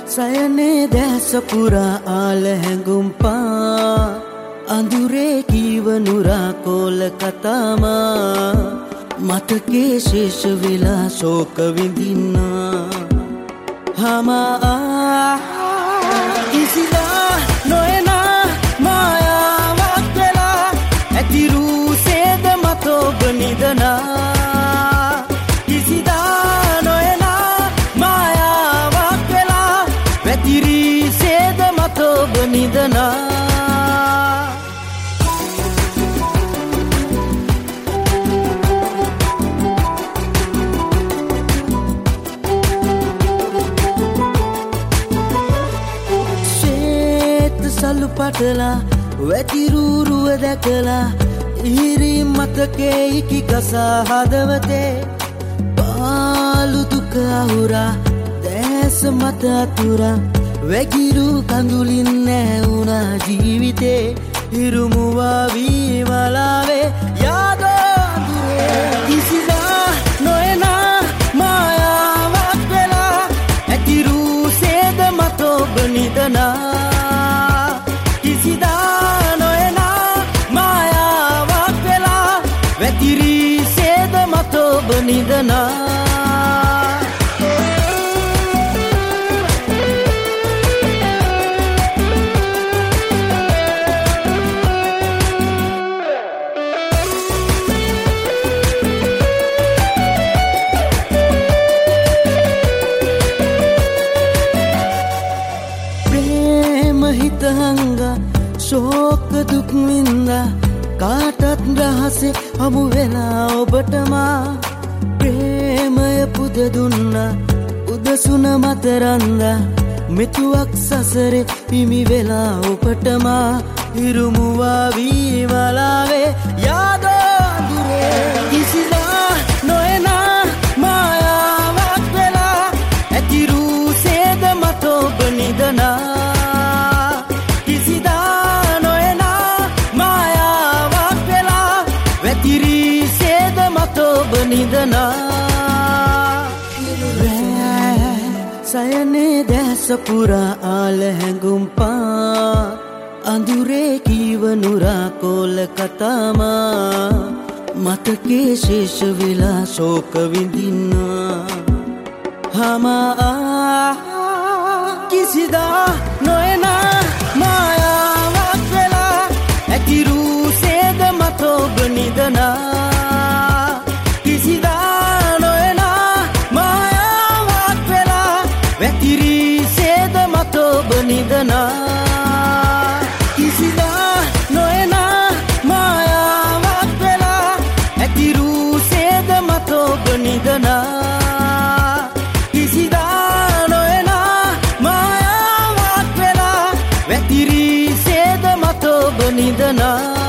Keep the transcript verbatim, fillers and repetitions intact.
සයනේ දැස පුරා ආල හැඟුම්පා අඳුරේ කීවනුරා කෝල කතාමා මතකේ ශේෂ වෙලා ශෝක විඳින්නා හමා කිසිදා නොයනා මායාවක් වෙලා ඇතිරු සේද මත ඔබ නිදනා කිසිදා නොයනා මායාවක් වෙලා වැතිරි සේද මත ඔබ නිදනා සලු පටලා වැතිරූරුව දැකලා ඉහිරි මතකේ ඉකි කසා හදවතේ පාලු දුක අහුරා දැස මත අතුරා වැගිරු කඳුලින් නැවුණා ජීවිතේ හිරුමුවා වී මලාවේ යාදෝ අඳුරේ කිසිදා නොයනා මායාවක් වෙලා ඇතිරු සේද මත ඔබ නිදනා නිදනා ප්‍රේම හිත හංගා ශෝක දුක් වින්දා කාටත් රහසේ හමු වෙලා ඔබටමා ප්‍රේමය පුද දුන්නා උදසුන මත රන්දා මෙතුවක් සසරේ හිමි වෙලා ඔබටමා හිරුමුවා වී මලාවේ යාදෝ අඳුරේ කිසිදා නොයනා මායාවක් වෙලා ඇතිරු සේද මත ඔබ නිදනා කිසිදා නොයනා මායාවක් වෙලා වැතිරි සේද මත ඔබ නිදනා සයනේ දැස පුරා ආල හැඟුම්පා අඳුරේ කීවනුරා කෝල කතාමා මතකේ ශේෂ වෙලා ශෝක විඳින්නා හමා කිසිදා නොයනා මායාවක් වෙලා ඇතිරු සේද මත ඔබ නිදනා නිදනා කිසිදා නොයනා මායාවක් වෙලා ඇතිරු සේද මත ඔබ නිදනා කිසිදා නොයනා මායාවක් වෙලා වැතිරි සේද මත ඔබ නිදනා